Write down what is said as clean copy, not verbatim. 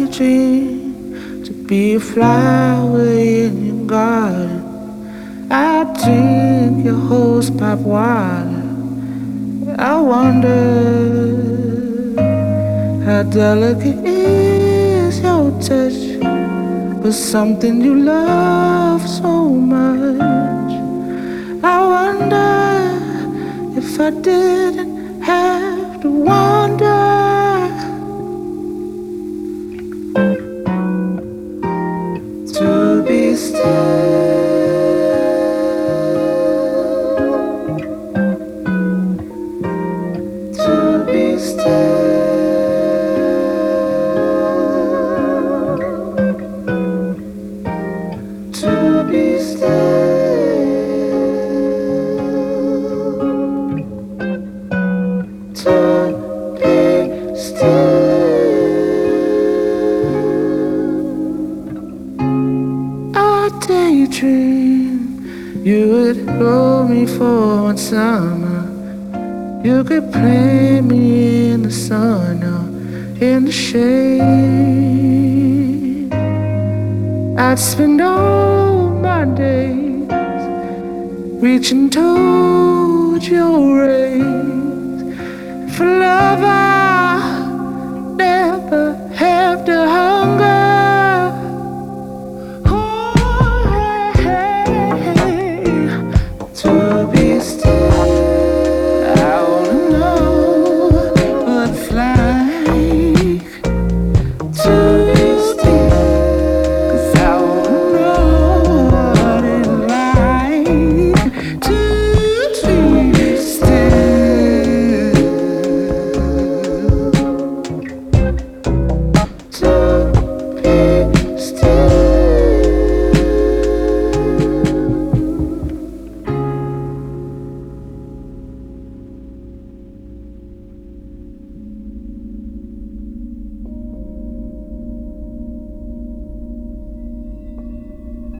daydream to be a flower in your garden. I drink your hose pipe water. I wonder how delicate is your touch for something you love so much. I wonder if I didn't have to wonder. To be still, to be still, to be still, to be still. Daydream you would hold me for one summer. You could play me in the sun or in the shade. I'd spend all my days reaching towards your rays. For love I never have to hide.